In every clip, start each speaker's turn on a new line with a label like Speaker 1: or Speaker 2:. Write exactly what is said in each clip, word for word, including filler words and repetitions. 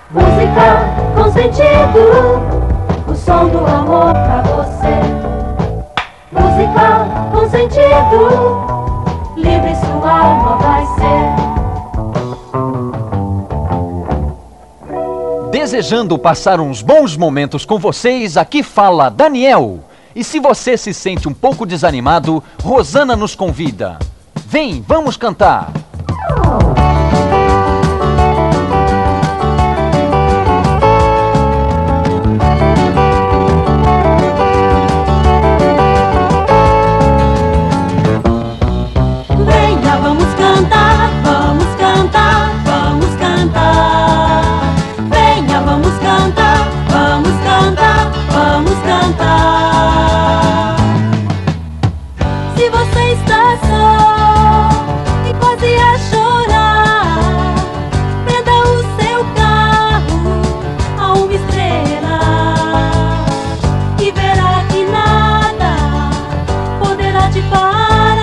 Speaker 1: Música com sentido, o som do amor pra você. Música com sentido, livre sua alma vai ser.
Speaker 2: Desejando passar uns bons momentos com vocês, aqui fala Daniel. E se você se sente um pouco desanimado, Rosana nos convida. Vem, vamos cantar!
Speaker 1: Venha, vamos cantar, vamos cantar, vamos cantar. Venha, vamos cantar, vamos cantar, vamos cantar. Se você está só e quase a chorar, prenda o seu carro a uma estrela e verá que nada poderá te parar.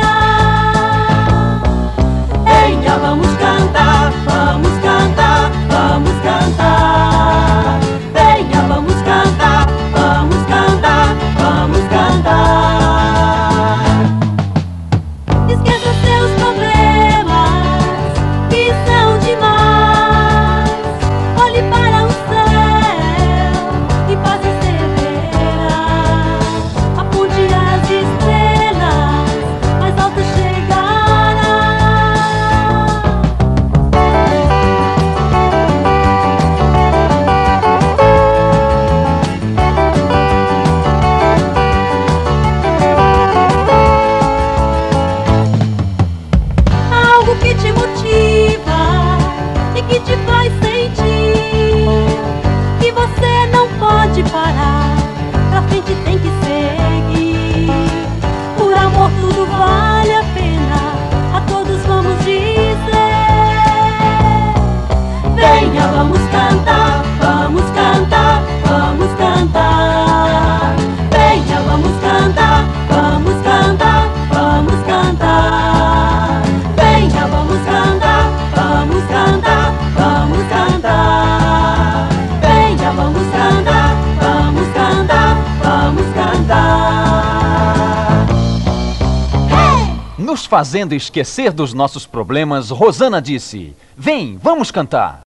Speaker 1: Venha, vamos cantar, vamos cantar, vamos cantar. Venha, vamos cantar, vamos cantar, vamos cantar. Esqueça seus problemas, que são demais. Olhe para o céu e perseverar. Aponte as estrelas, mais alto chegará. Algo que te motiva e que te faz sentir que você não pode parar, pra frente tem que seguir. Por amor tudo vale a pena, a todos vamos dizer. Venha, vamos cantar, vamos cantar, vamos cantar. Venha, vamos cantar, vamos cantar, vamos cantar. Venha, vamos cantar, vamos cantar, vamos cantar. Venha, vamos cantar, vamos cantar, vamos cantar. Hey!
Speaker 2: Nos fazendo esquecer dos nossos problemas, Rosana disse: Vem, vamos cantar!